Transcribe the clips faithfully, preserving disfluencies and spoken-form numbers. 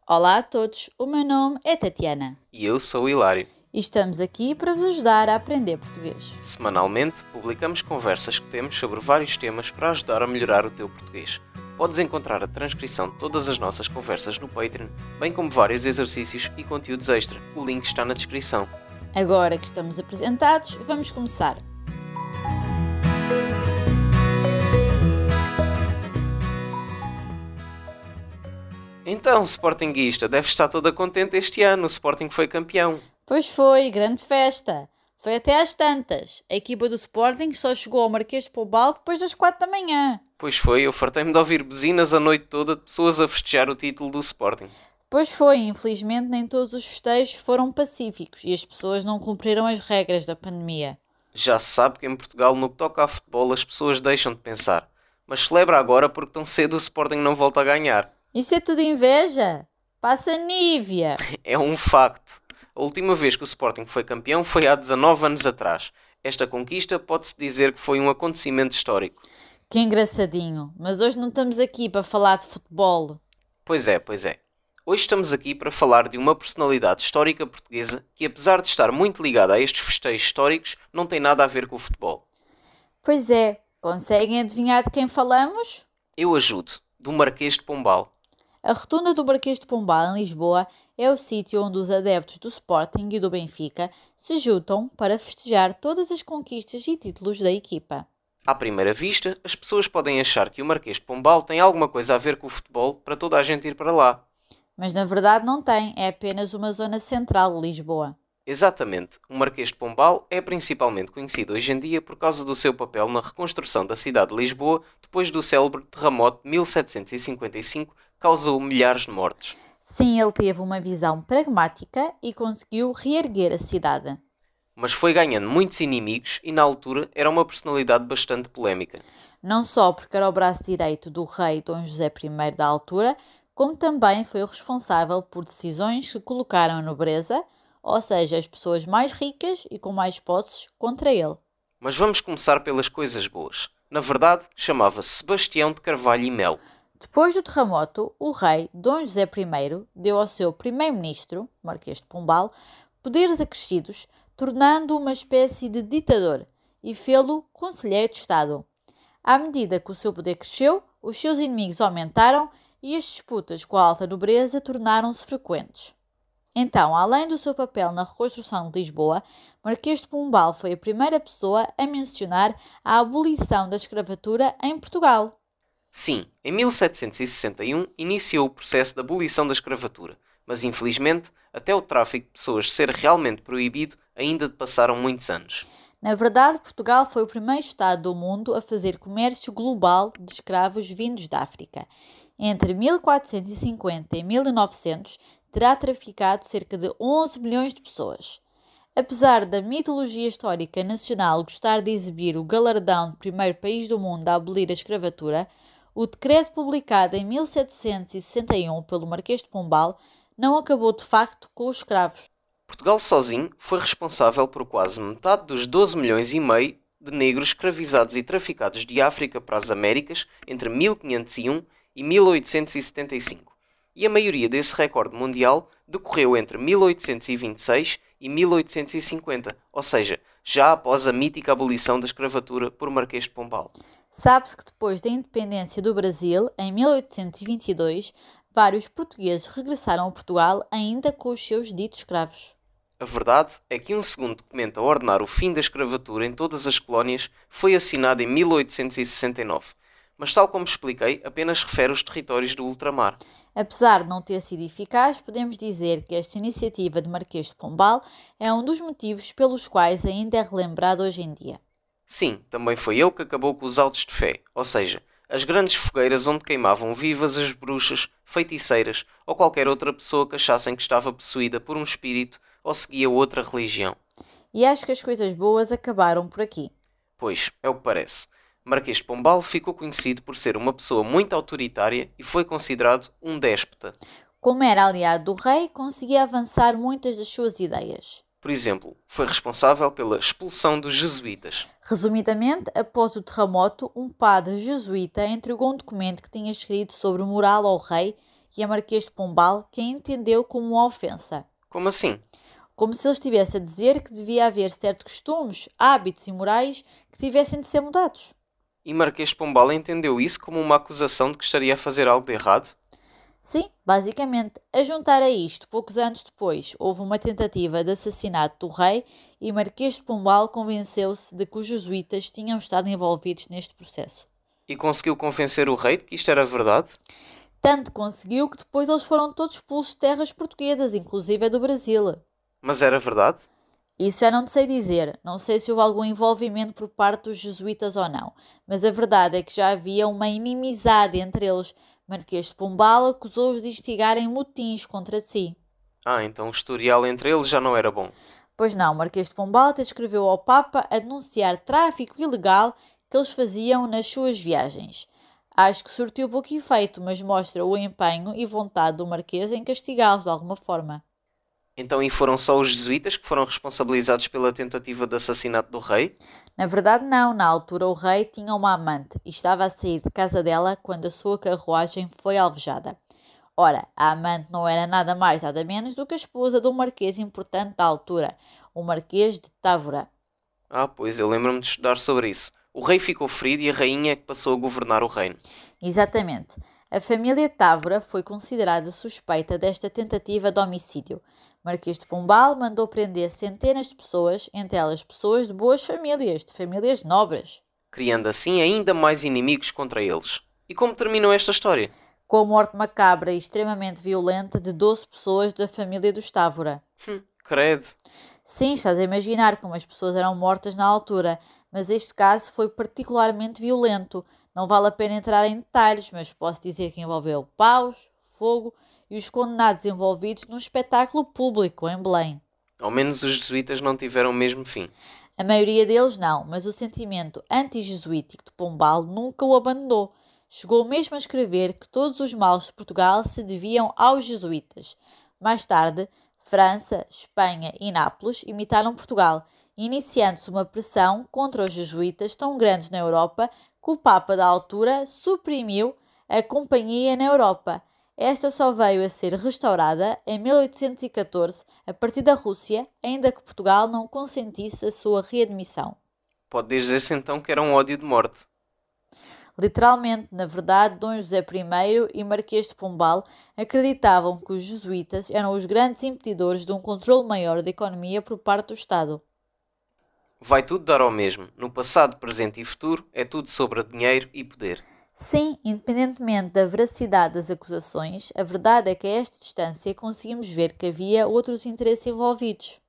Olá a todos, o meu nome é Tatiana E eu sou o Hilário. e estamos aqui para vos ajudar a aprender português. Semanalmente, publicamos conversas que temos sobre vários temas para ajudar a melhorar o teu português. Podes encontrar a transcrição de todas as nossas conversas no Patreon, bem como vários exercícios e conteúdos extra. O link está na descrição. Agora que estamos apresentados, vamos começar. Então, Sportinguista, deve estar toda contente este ano. O Sporting foi campeão. Pois foi, grande festa. Foi até às tantas. A equipa do Sporting só chegou ao Marquês de Pombal depois das quatro da manhã. Pois foi, eu fartei-me de ouvir buzinas a noite toda de pessoas a festejar o título do Sporting. Pois foi, infelizmente nem todos os festejos foram pacíficos e as pessoas não cumpriram as regras da pandemia. Já se sabe que em Portugal, no que toca a futebol, as pessoas deixam de pensar. Mas celebra agora porque tão cedo o Sporting não volta a ganhar. Isso é tudo inveja? Passa Nívia! É um facto. A última vez que o Sporting foi campeão foi há dezanove anos atrás. Esta conquista pode-se dizer que foi um acontecimento histórico. Que engraçadinho, mas hoje não estamos aqui para falar de futebol. Pois é, pois é. Hoje estamos aqui para falar de uma personalidade histórica portuguesa que, apesar de estar muito ligada a estes festejos históricos, não tem nada a ver com o futebol. Pois é, conseguem adivinhar de quem falamos? Eu ajudo, do Marquês de Pombal. A rotunda do Marquês de Pombal, em Lisboa, é o sítio onde os adeptos do Sporting e do Benfica se juntam para festejar todas as conquistas e títulos da equipa. À primeira vista, as pessoas podem achar que o Marquês de Pombal tem alguma coisa a ver com o futebol para toda a gente ir para lá. Mas na verdade não tem, é apenas uma zona central de Lisboa. Exatamente, o Marquês de Pombal é principalmente conhecido hoje em dia por causa do seu papel na reconstrução da cidade de Lisboa depois do célebre terremoto de mil setecentos e cinquenta e cinco que causou milhares de mortes. Sim, ele teve uma visão pragmática e conseguiu reerguer a cidade. Mas foi ganhando muitos inimigos e na altura era uma personalidade bastante polémica. Não só porque era o braço direito do rei Dom José I da altura, como também foi o responsável por decisões que colocaram a nobreza, ou seja, as pessoas mais ricas e com mais posses, contra ele. Mas vamos começar pelas coisas boas. Na verdade, chamava-se Sebastião de Carvalho e Melo. Depois do terremoto, o rei Dom José I deu ao seu primeiro-ministro, Marquês de Pombal, poderes acrescidos, tornando-o uma espécie de ditador e fê-lo conselheiro de Estado. À medida que o seu poder cresceu, os seus inimigos aumentaram e as disputas com a alta nobreza tornaram-se frequentes. Então, além do seu papel na reconstrução de Lisboa, Marquês de Pombal foi a primeira pessoa a mencionar a abolição da escravatura em Portugal. Sim, em mil setecentos e sessenta e um iniciou o processo de abolição da escravatura, mas infelizmente, até o tráfico de pessoas ser realmente proibido, ainda passaram muitos anos. Na verdade, Portugal foi o primeiro Estado do mundo a fazer comércio global de escravos vindos da África. Entre mil quatrocentos e cinquenta e mil e novecentos, terá traficado cerca de onze milhões de pessoas. Apesar da mitologia histórica nacional gostar de exibir o galardão de primeiro país do mundo a abolir a escravatura, o decreto publicado em mil setecentos e sessenta e um pelo Marquês de Pombal não acabou de facto com os escravos. Portugal sozinho foi responsável por quase metade dos doze milhões e meio de negros escravizados e traficados de África para as Américas entre mil quinhentos e um e mil oitocentos e setenta e cinco. E a maioria desse recorde mundial decorreu entre mil oitocentos e vinte e seis e mil oitocentos e cinquenta, ou seja, já após a mítica abolição da escravatura por Marquês de Pombal. Sabe-se que depois da independência do Brasil, em mil oitocentos e vinte e dois, vários portugueses regressaram a Portugal ainda com os seus ditos escravos. A verdade é que um segundo documento a ordenar o fim da escravatura em todas as colónias foi assinado em mil oitocentos e sessenta e nove, mas tal como expliquei, apenas refere os territórios do ultramar. Apesar de não ter sido eficaz, podemos dizer que esta iniciativa de Marquês de Pombal é um dos motivos pelos quais ainda é relembrado hoje em dia. Sim, também foi ele que acabou com os autos de fé, ou seja, as grandes fogueiras onde queimavam vivas as bruxas, feiticeiras ou qualquer outra pessoa que achassem que estava possuída por um espírito ou seguia outra religião. E acho que as coisas boas acabaram por aqui. Pois, é o que parece. Marquês de Pombal ficou conhecido por ser uma pessoa muito autoritária e foi considerado um déspota. Como era aliado do rei, conseguia avançar muitas das suas ideias. Por exemplo, foi responsável pela expulsão dos jesuítas. Resumidamente, após o terremoto, um padre jesuíta entregou um documento que tinha escrito sobre moral ao rei e a Marquês de Pombal, que a entendeu como uma ofensa. Como assim? Como se ele estivesse a dizer que devia haver certos costumes, hábitos e morais que tivessem de ser mudados. E Marquês de Pombal entendeu isso como uma acusação de que estaria a fazer algo de errado? Sim, basicamente, a juntar a isto, poucos anos depois, houve uma tentativa de assassinato do rei e Marquês de Pombal convenceu-se de que os jesuítas tinham estado envolvidos neste processo. E conseguiu convencer o rei de que isto era verdade? Tanto conseguiu que depois eles foram todos expulsos de terras portuguesas, inclusive a do Brasil. Mas era verdade? Isso já não te sei dizer, não sei se houve algum envolvimento por parte dos jesuítas ou não, mas a verdade é que já havia uma inimizade entre eles. Marquês de Pombal acusou-os de instigarem motins contra si. Ah, então o historial entre eles já não era bom. Pois não, Marquês de Pombal até escreveu ao Papa a denunciar tráfico ilegal que eles faziam nas suas viagens. Acho que surtiu pouco efeito, mas mostra o empenho e vontade do Marquês em castigá-los de alguma forma. Então, e foram só os jesuítas que foram responsabilizados pela tentativa de assassinato do rei? Na verdade não, na altura o rei tinha uma amante e estava a sair de casa dela quando a sua carruagem foi alvejada. Ora, a amante não era nada mais nada menos do que a esposa de um marquês importante da altura, o Marquês de Távora. Ah, pois, eu lembro-me de estudar sobre isso. O rei ficou ferido e a rainha é que passou a governar o reino. Exatamente. A família Távora foi considerada suspeita desta tentativa de homicídio. Marquês de Pombal mandou prender centenas de pessoas, entre elas pessoas de boas famílias, de famílias nobres. Criando assim ainda mais inimigos contra eles. E como terminou esta história? Com a morte macabra e extremamente violenta de doze pessoas da família dos Távora. Hum, credo. Sim, estás a imaginar como as pessoas eram mortas na altura, mas este caso foi particularmente violento. Não vale a pena entrar em detalhes, mas posso dizer que envolveu paus, fogo e os condenados envolvidos num espetáculo público em Belém. Ao menos os jesuítas não tiveram o mesmo fim. A maioria deles não, mas o sentimento anti-jesuítico de Pombal nunca o abandonou. Chegou mesmo a escrever que todos os males de Portugal se deviam aos jesuítas. Mais tarde, França, Espanha e Nápoles imitaram Portugal, iniciando-se uma pressão contra os jesuítas tão grande na Europa que o Papa da altura suprimiu a companhia na Europa. Esta só veio a ser restaurada em mil oitocentos e catorze, a partir da Rússia, ainda que Portugal não consentisse a sua readmissão. Pode dizer-se então que era um ódio de morte. Literalmente, na verdade, Dom José I e Marquês de Pombal acreditavam que os jesuítas eram os grandes impedidores de um controle maior da economia por parte do Estado. Vai tudo dar ao mesmo. No passado, presente e futuro, é tudo sobre dinheiro e poder. Sim, independentemente da veracidade das acusações, a verdade é que a esta distância conseguimos ver que havia outros interesses envolvidos.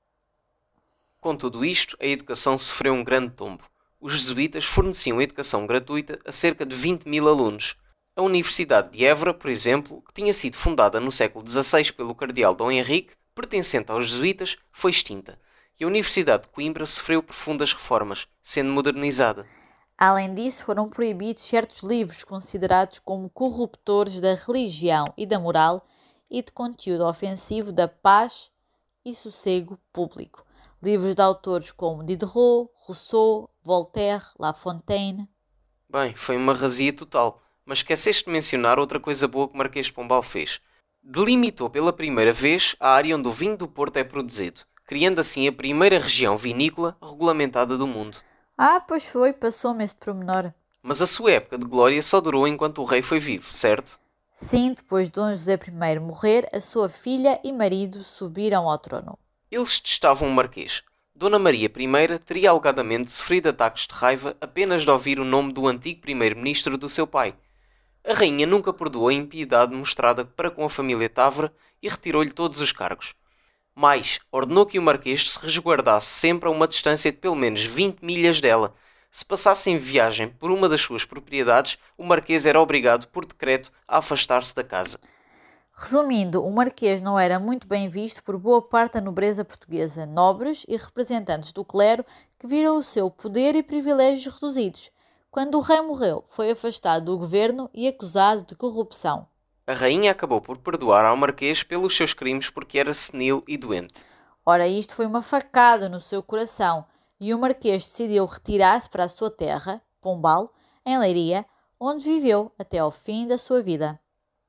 Com tudo isto, a educação sofreu um grande tombo. Os jesuítas forneciam educação gratuita a cerca de vinte mil alunos. A Universidade de Évora, por exemplo, que tinha sido fundada no século dezasseis pelo cardeal Dom Henrique, pertencente aos jesuítas, foi extinta. E a Universidade de Coimbra sofreu profundas reformas, sendo modernizada. Além disso, foram proibidos certos livros considerados como corruptores da religião e da moral e de conteúdo ofensivo da paz e sossego público. Livros de autores como Diderot, Rousseau, Voltaire, La Fontaine. Bem, foi uma razia total, mas esqueceste de mencionar outra coisa boa que Marquês de Pombal fez. Delimitou pela primeira vez a área onde o vinho do Porto é produzido, criando assim a primeira região vinícola regulamentada do mundo. Ah, pois foi, passou-me este pormenor. Mas a sua época de glória só durou enquanto o rei foi vivo, certo? Sim, depois de Dom José I morrer, a sua filha e marido subiram ao trono. Eles testavam o Marquês. Dona Maria I teria alegadamente sofrido ataques de raiva apenas de ouvir o nome do antigo primeiro-ministro do seu pai. A rainha nunca perdoou a impiedade mostrada para com a família Távora e retirou-lhe todos os cargos. Mais, ordenou que o Marquês se resguardasse sempre a uma distância de pelo menos vinte milhas dela. Se passasse em viagem por uma das suas propriedades, o Marquês era obrigado, por decreto, a afastar-se da casa. Resumindo, o Marquês não era muito bem visto por boa parte da nobreza portuguesa, nobres e representantes do clero que viram o seu poder e privilégios reduzidos. Quando o rei morreu, foi afastado do governo e acusado de corrupção. A rainha acabou por perdoar ao Marquês pelos seus crimes porque era senil e doente. Ora, isto foi uma facada no seu coração e o Marquês decidiu retirar-se para a sua terra, Pombal, em Leiria, onde viveu até ao fim da sua vida.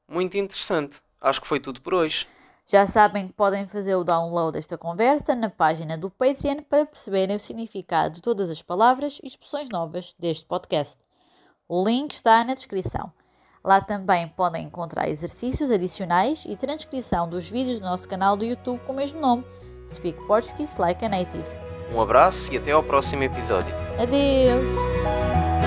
Muito interessante. Acho que foi tudo por hoje. Já sabem que podem fazer o download desta conversa na página do Patreon para perceberem o significado de todas as palavras e expressões novas deste podcast. O link está na descrição. Lá também podem encontrar exercícios adicionais e transcrição dos vídeos do nosso canal do YouTube com o mesmo nome, Speak Portuguese Like a Native. Um abraço e até ao próximo episódio. Adeus!